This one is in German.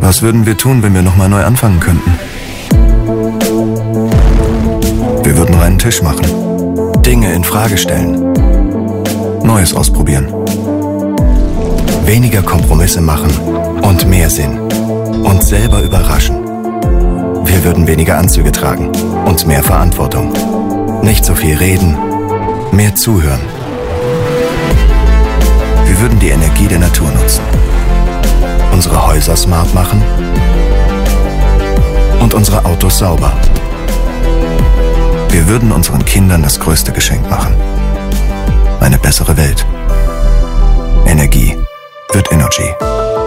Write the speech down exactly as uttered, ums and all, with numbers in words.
Was würden wir tun, wenn wir nochmal neu anfangen könnten? Wir würden reinen Tisch machen, Dinge in Frage stellen, Neues ausprobieren. Weniger Kompromisse machen und mehr Sinn. Uns selber überraschen. Wir würden weniger Anzüge tragen und mehr Verantwortung. Nicht so viel reden, mehr zuhören. Wir würden die Energie der Natur nutzen. Unsere Häuser smart machen und unsere Autos sauber. Wir würden unseren Kindern das größte Geschenk machen. Eine bessere Welt. Energie wird Energy.